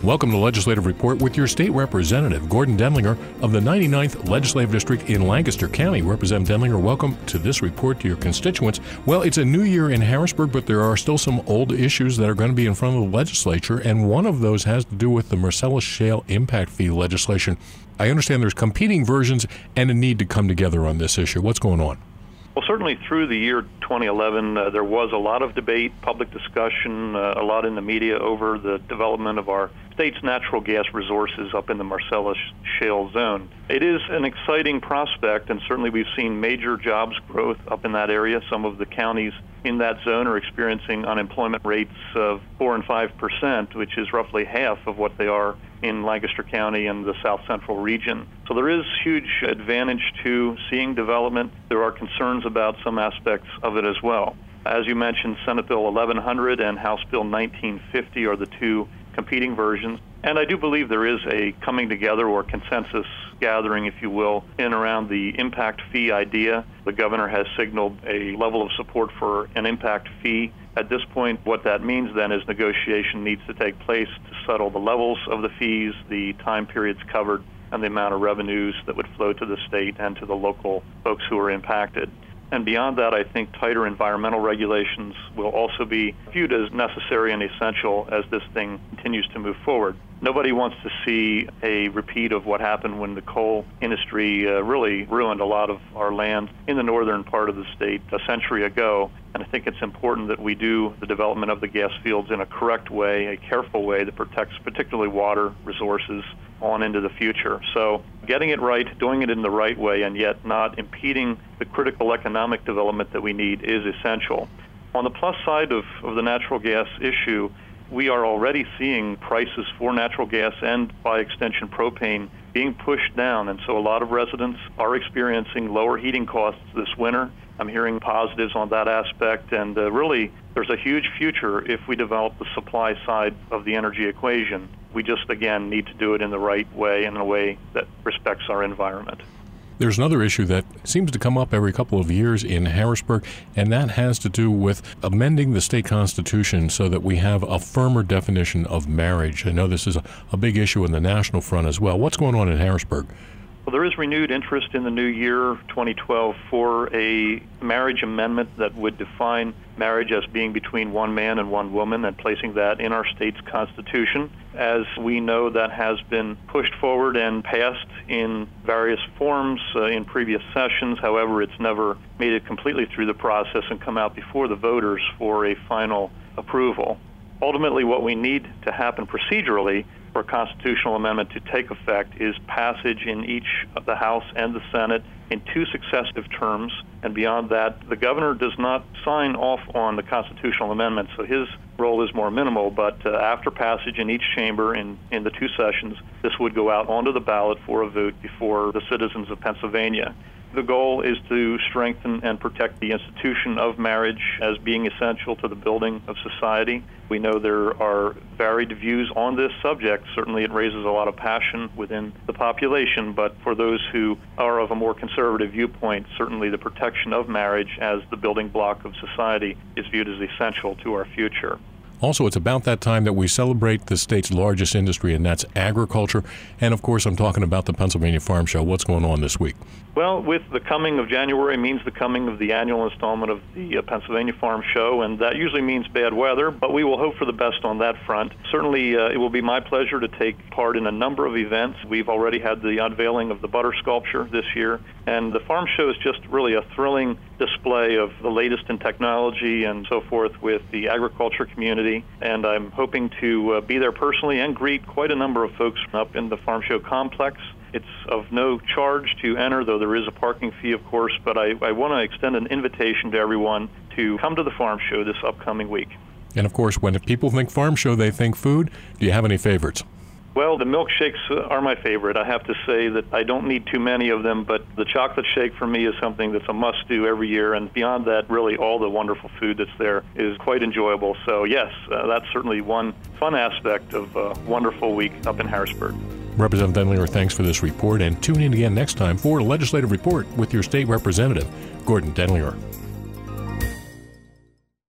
Welcome to Legislative Report with your state representative, Gordon Denlinger of the 99th Legislative District in Lancaster County. Representative Denlinger, welcome to this report to your constituents. Well, it's a new year in Harrisburg, but there are still some old issues that are going to be in front of the legislature, and one of those has to do with the Marcellus Shale impact fee legislation. I understand there's competing versions and a need to come together on this issue. What's going on? Well, certainly through the year 2011, there was a lot of debate, public discussion, a lot in the media over the development of our state's natural gas resources up in the Marcellus Shale zone. It is an exciting prospect, and certainly we've seen major jobs growth up in that area. Some of the counties in that zone are experiencing unemployment rates of 4 and 5%, which is roughly half of what they are in Lancaster County and the South Central region. So there is huge advantage to seeing development. There are concerns about some aspects of it as well. As you mentioned, Senate Bill 1100 and House Bill 1950 are the two competing versions. And I do believe there is a coming together or consensus gathering, if you will, in around the impact fee idea. The governor has signaled a level of support for an impact fee. At this point, what that means then is negotiation needs to take place to settle the levels of the fees, the time periods covered, and the amount of revenues that would flow to the state and to the local folks who are impacted. And beyond that, I think tighter environmental regulations will also be viewed as necessary and essential as this thing continues to move forward. Nobody wants to see a repeat of what happened when the coal industry really ruined a lot of our land in the northern part of the state a century ago. And I think it's important that we do the development of the gas fields in a correct way, a careful way that protects particularly water resources on into the future. So getting it right, doing it in the right way, and yet not impeding the critical economic development that we need is essential. On the plus side of the natural gas issue, we are already seeing prices for natural gas and, by extension, propane being pushed down. And so a lot of residents are experiencing lower heating costs this winter. I'm hearing positives on that aspect. And really, there's a huge future if we develop the supply side of the energy equation. We just, again, need to do it in the right way and in a way that respects our environment. There's another issue that seems to come up every couple of years in Harrisburg, and that has to do with amending the state constitution so that we have a firmer definition of marriage. I know this is a big issue in the national front as well. What's going on in Harrisburg? Well, there is renewed interest in the new year, 2012, for a marriage amendment that would define marriage as being between one man and one woman and placing that in our state's constitution. As we know, that has been pushed forward and passed in various forms in previous sessions. However, it's never made it completely through the process and come out before the voters for a final approval. Ultimately, what we need to happen procedurally for a constitutional amendment to take effect is passage in each of the House and the Senate in 2 successive terms, and beyond that, the governor does not sign off on the constitutional amendment, so his role is more minimal, but after passage in each chamber in the 2 sessions, this would go out onto the ballot for a vote before the citizens of Pennsylvania. The goal is to strengthen and protect the institution of marriage as being essential to the building of society. We know there are varied views on this subject. Certainly it raises a lot of passion within the population, but for those who are of a more conservative viewpoint, certainly the protection of marriage as the building block of society is viewed as essential to our future. Also, it's about that time that we celebrate the state's largest industry, and that's agriculture. And, of course, I'm talking about the Pennsylvania Farm Show. What's going on this week? Well, with the coming of January means the coming of the annual installment of the Pennsylvania Farm Show, and that usually means bad weather, but we will hope for the best on that front. Certainly, it will be my pleasure to take part in a number of events. We've already had the unveiling of the butter sculpture this year, and the Farm Show is just really a thrilling display of the latest in technology and so forth with the agriculture community, and I'm hoping to be there personally and greet quite a number of folks up in the Farm Show complex. It's of no charge to enter, though there is a parking fee, of course, but I want to extend an invitation to everyone to come to the Farm Show this upcoming week. And, of course, when people think Farm Show, they think food. Do you have any favorites? Well, the milkshakes are my favorite. I have to say that I don't need too many of them, but the chocolate shake for me is something that's a must-do every year, and beyond that, really all the wonderful food that's there is quite enjoyable. So, yes, that's certainly one fun aspect of a wonderful week up in Harrisburg. Representative Denlinger, thanks for this report, and tune in again next time for a Legislative Report with your state representative, Gordon Denlinger.